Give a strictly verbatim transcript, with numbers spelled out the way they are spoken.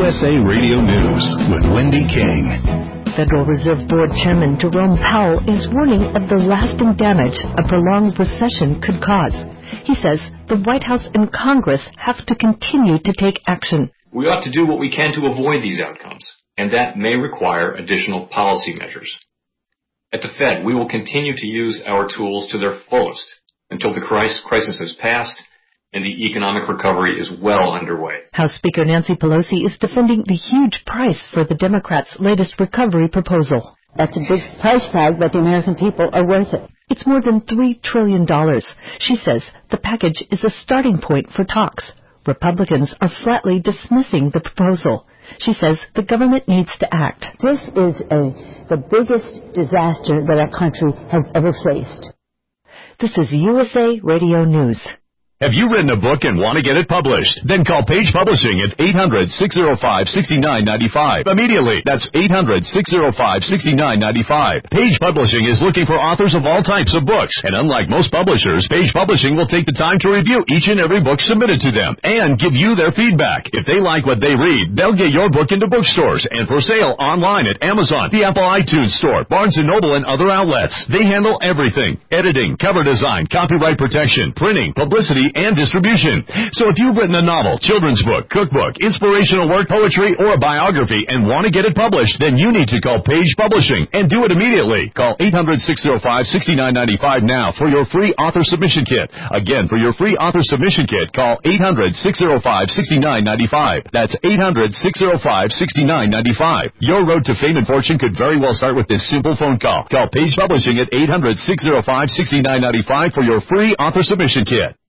S A Radio News with Wendy King. Federal Reserve Board Chairman Jerome Powell is warning of the lasting damage a prolonged recession could cause. He says the White House and Congress have to continue to take action. We ought to do what we can to avoid these outcomes, and that may require additional policy measures. At the Fed, we will continue to use our tools to their fullest until the crisis has passed and the economic recovery is well underway. House Speaker Nancy Pelosi is defending the huge price for the Democrats' latest recovery proposal. That's a big price tag, but the American people are worth it. It's more than three trillion dollars. She says the package is a starting point for talks. Republicans are flatly dismissing the proposal. She says the government needs to act. This is a, the biggest disaster that our country has ever faced. This is U S A Radio News. Have you written a book and want to get it published? Then call Page Publishing at eight hundred, six oh five, six nine nine five. Immediately. That's eight hundred, six oh five, six nine nine five. Page Publishing is looking for authors of all types of books. And unlike most publishers, Page Publishing will take the time to review each and every book submitted to them and give you their feedback. If they like what they read, they'll get your book into bookstores and for sale online at Amazon, the Apple iTunes Store, Barnes and Noble, and other outlets. They handle everything: editing, cover design, copyright protection, printing, publicity, and distribution. So if you've written a novel, children's book, cookbook, inspirational work, poetry, or a biography and want to get it published, then you need to call Page Publishing and do it immediately. Call eight hundred, six oh five, six nine nine five now for your free author submission kit. Again, for your free author submission kit, call eight hundred, six oh five, six nine nine five. That's eight hundred, six oh five, six nine nine five. Your road to fame and fortune could very well start with this simple phone call. Call Page Publishing at eight hundred, six oh five, six nine nine five for your free author submission kit.